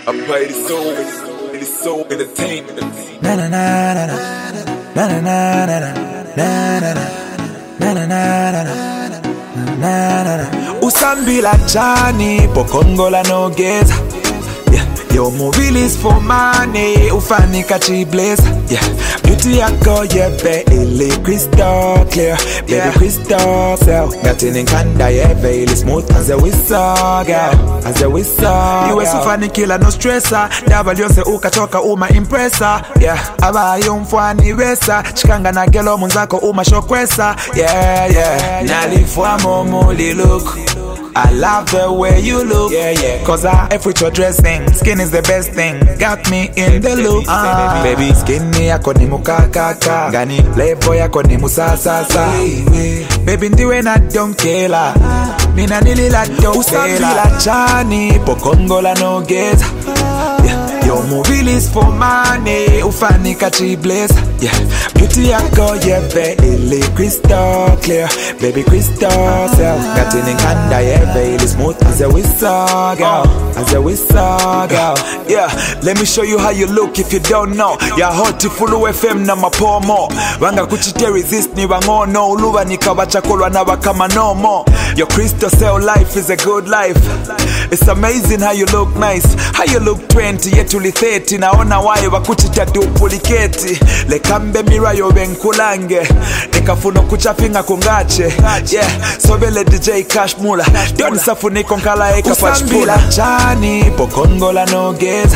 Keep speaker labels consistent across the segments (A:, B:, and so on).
A: I play the soul, and the soul entertainment.
B: Na na na na na na na na na na na na. Usambila chani pokongola nogeza. Your mobile is for money, ufani kachi blaze. Yeah, beauty yako yebe crystal clear, baby crystal cell. Gatin in kanda yebe smooth as a whistle, girl, as a whistle. You was ufani killer no stressor, double yose ukachoka uma impressor. Yeah, aba yumfwani wesa, chikanga na gelo munzako uma shokwesa. Yeah, yeah, nalifwa momoli look. I love the way you look, yeah. Cause I F with your dressing. Skin is the best thing, got me in the loop. Baby, skinny yako ni mukakaka, gani levo yako ni musasasa. Baby, ndiwe na donkela, mina nilila donkela. Usambila chani, pokongola nogeza. Your mobile is for money, ufani kachi blaze. Yeah, beauty yako yebe crystal clear, baby crystal cell. Gatin in kanda yebe smooth as a whistle, girl, as a whistle, girl. Yeah, let me show you how you look if you don't know. Ya hot fulu FM na mapomo. Wanga kuchite resist ni wangono. Uluwa ni kawachakolwa na wakama no more. Your crystal cell life is a good life. It's amazing how you look nice. How you look 20 yet tuli 30. Naona wae wakuchita duplicate. Lekambe mira yo benkulange. Nikafuno kuchafinga kungache. Yeah, sobele DJ Cash Mula. Doni safuni konkala eka pachpula. Usambila chani, pokongola nogeza.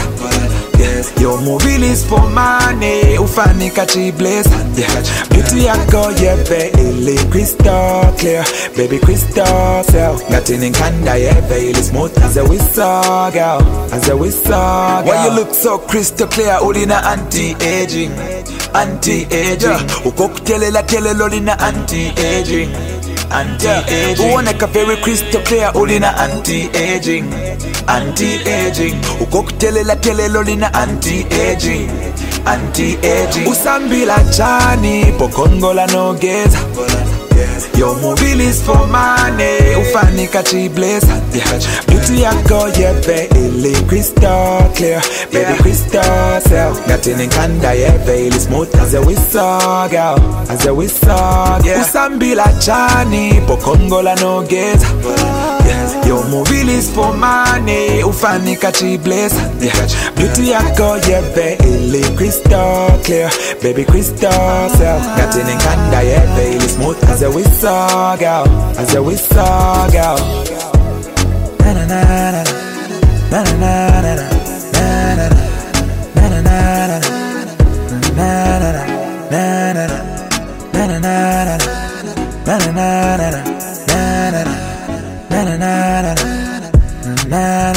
B: Your mobile is for money, ufani kachi blaze. Yeah, beauty yako yebe crystal clear, baby crystal cell. Gatin in kanda yebe smooth as a whistle, girl, as a whistle, girl. Why you look so crystal clear? Ulina anti-aging, anti-aging. Ukokutelela telelo lina anti-aging, anti-aging. Uoneka very crystal clear, ulina anti-aging, anti-aging. Ukokutelela telelo lina anti-aging, anti-aging. Usambila chani, pokongola nogeza. Your mobile is for money, ufani kachi blaze. Yeah, beauty yako yebe crystal clear, baby crystal cell. Gatin in kanda yebe smooth as a whistle, girl, as a whistle, girl. Usambila chani, pokongola nogeza. Your mobile is for money, ufani kachi blaze. Yeah, beauty yako yebe crystal clear, baby crystal cell. Gatin in kanda yebe smooth as a whistle, girl, as a whistle, girl. Na na na na na na na na na na na na na na